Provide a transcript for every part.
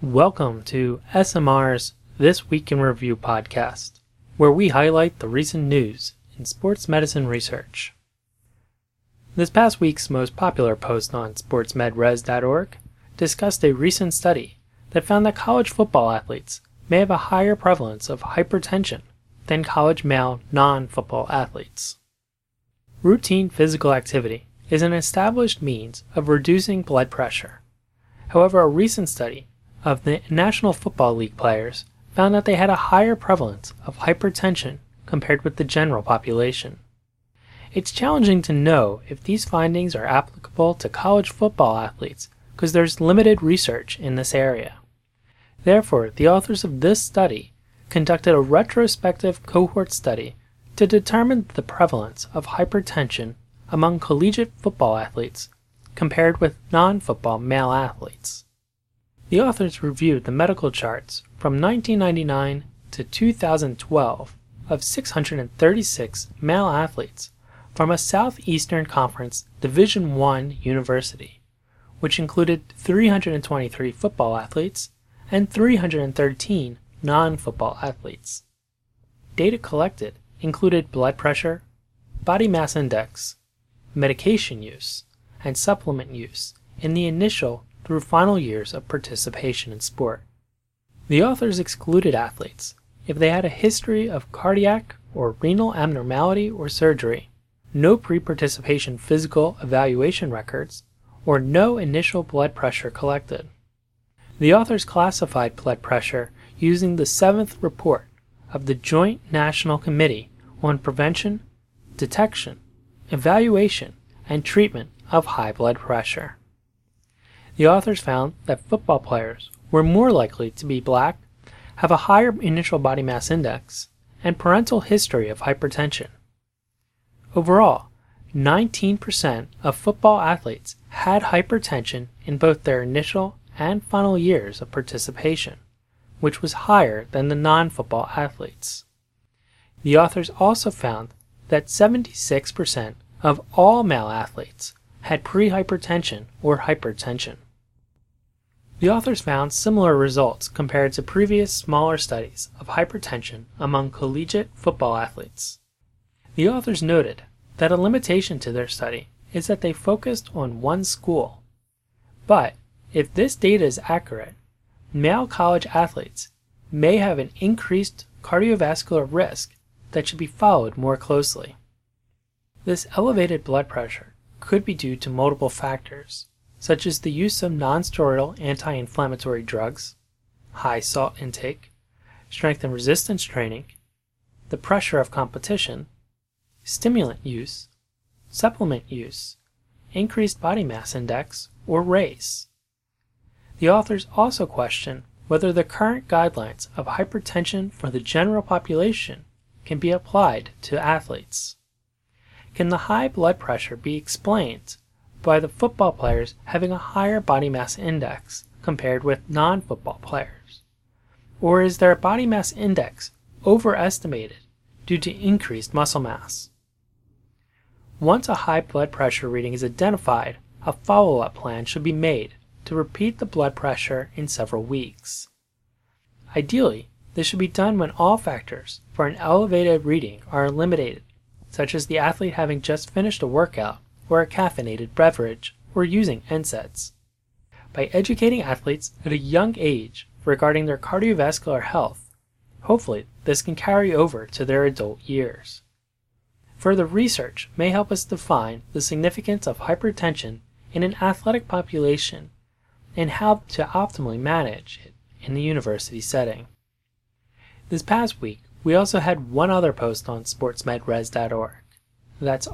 Welcome to SMR's This Week in Review podcast, where we highlight the recent news in sports medicine research. This past week's most popular post on sportsmedres.org discussed a recent study that found that college football athletes may have a higher prevalence of hypertension than college male non-football athletes. Routine physical activity is an established means of reducing blood pressure. However, a recent study of the National Football League players found that they had a higher prevalence of hypertension compared with the general population. It's challenging to know if these findings are applicable to college football athletes because there's limited research in this area. Therefore, the authors of this study conducted a retrospective cohort study to determine the prevalence of hypertension among collegiate football athletes compared with non-football male athletes. The authors reviewed the medical charts from 1999 to 2012 of 636 male athletes from a Southeastern Conference Division I university, which included 323 football athletes and 313 non-football athletes. Data collected included blood pressure, body mass index, medication use, and supplement use in the initial through final years of participation in sport. The authors excluded athletes if they had a history of cardiac or renal abnormality or surgery, no pre-participation physical evaluation records, or no initial blood pressure collected. The authors classified blood pressure using the 7th report of the Joint National Committee on Prevention, Detection, Evaluation, and Treatment of High Blood Pressure. The authors found that football players were more likely to be black, have a higher initial body mass index, and parental history of hypertension. Overall, 19% of football athletes had hypertension in both their initial and final years of participation, which was higher than the non-football athletes. The authors also found that 76% of all male athletes had prehypertension or hypertension. The authors found similar results compared to previous smaller studies of hypertension among collegiate football athletes. The authors noted that a limitation to their study is that they focused on one school. But if this data is accurate, male college athletes may have an increased cardiovascular risk that should be followed more closely. This elevated blood pressure could be due to multiple factors, such as the use of non-steroidal anti-inflammatory drugs, high salt intake, strength and resistance training, the pressure of competition, stimulant use, supplement use, increased body mass index, or race. The authors also question whether the current guidelines of hypertension for the general population can be applied to athletes. Can the high blood pressure be explained by the football players having a higher body mass index compared with non-football players? Or is their body mass index overestimated due to increased muscle mass? Once a high blood pressure reading is identified, a follow-up plan should be made to repeat the blood pressure in several weeks. Ideally, this should be done when all factors for an elevated reading are eliminated, such as the athlete having just finished a workout or a caffeinated beverage or using NSAIDs. By educating athletes at a young age regarding their cardiovascular health, hopefully this can carry over to their adult years. Further research may help us define the significance of hypertension in an athletic population and how to optimally manage it in the university setting. This past week, we also had one other post on sportsmedres.org. That's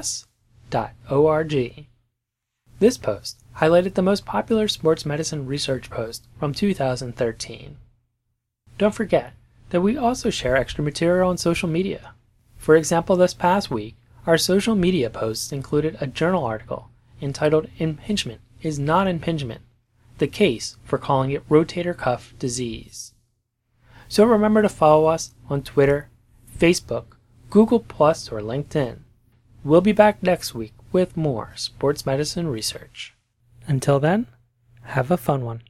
res.org. This post highlighted the most popular sports medicine research post from 2013. Don't forget that we also share extra material on social media. For example, this past week, our social media posts included a journal article entitled Impingement is Not Impingement, the case for calling it rotator cuff disease. So remember to follow us on Twitter, Facebook, Google+, or LinkedIn. We'll be back next week with more sports medicine research. Until then, have a fun one.